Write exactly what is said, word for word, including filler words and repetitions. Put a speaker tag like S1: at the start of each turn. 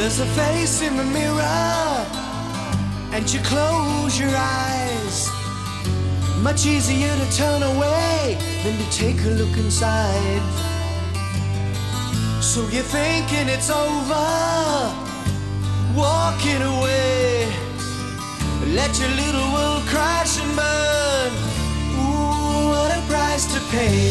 S1: There's a face in the mirror, and you close your eyes. Much easier to turn away than to take a look inside. So you're thinking it's over, walking away. Let your little world crash and burn. Ooh, what a price to pay.